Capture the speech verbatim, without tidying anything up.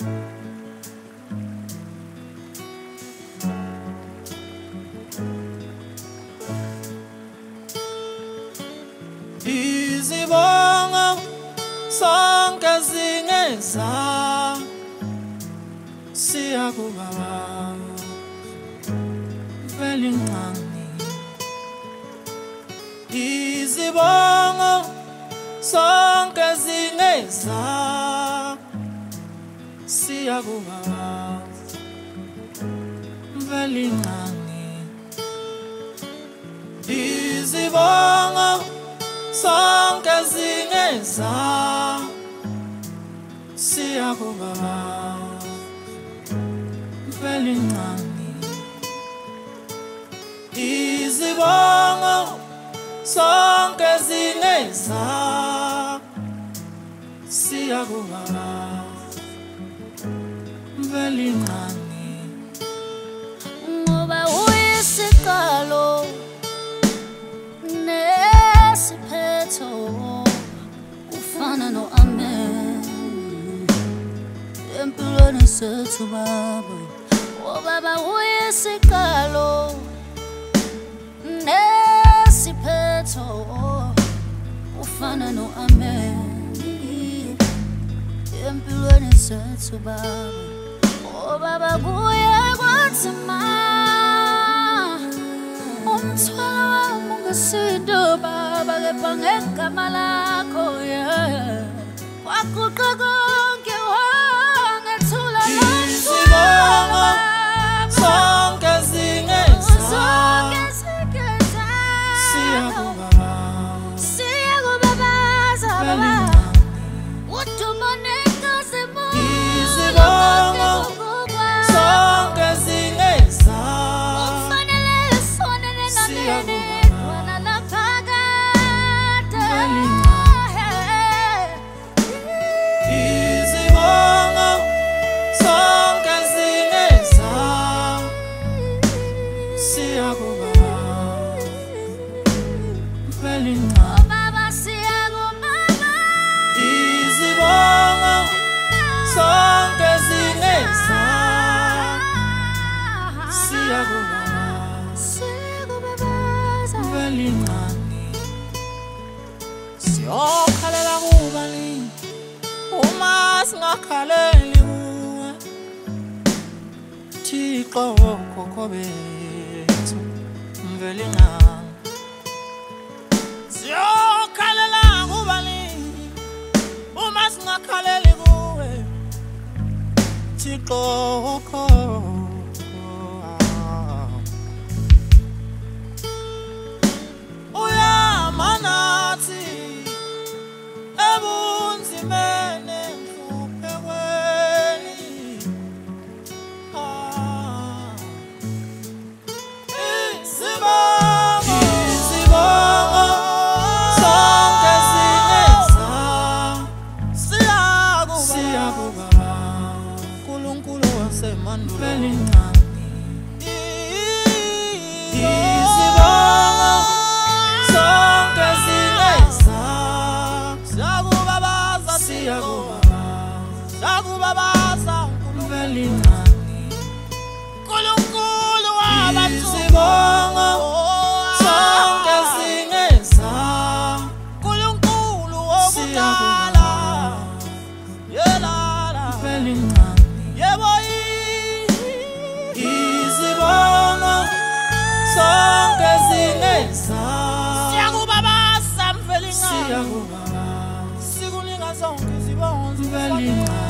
Izibongo sonke zingeza siyakubaba vele incane. Izibongo sonke zingeza siyakubaba vele incane. Izibongo sonke zingeza siyakubaba vele incane. Izibongo sonke zingeza siyakubaba vele incane. Ngoba uyisiqalo nesiphetho ufana no amen empilweni sethu baba. Oh baba uyisiqalo nesiphetho ufana no amen empilweni sethu baba. Oh baba kuye kwathima umthwalo wami ungesindo baba, kepha ngegama lakho yeah waguqa konke wangethula Izibongo sonke zingeza siyakubaba siyakubabaza baba. Izibongo sonke zingeza Izibongo sonke zingeza siyakubaba vele incane. Izibongo sonke zingeza siyakubaba vele incane. Siyokhalela kubani uma singakhaleli kuwe Thixo gogo bethu vele incane. Siyokhalela kubani uma singakhaleli kuwe Thixo gogo. Uyamanathi ebunzimene nhluphekweni Izibongo Izibongo sonke zingeza siyakubaba uNkulunkulu wasemandulo vele incane. Izibongo sonke zingeza siyakubabaza siyakubabaza vele incane. Unkulunkulu wabantu. Izibongo sonke zingeza uNkulunkulu wokuqala yelala vele incane. Yebo izibongo sonke zingeza siyakubabasa vele incane. Sikunika zonke izibongo vele incane.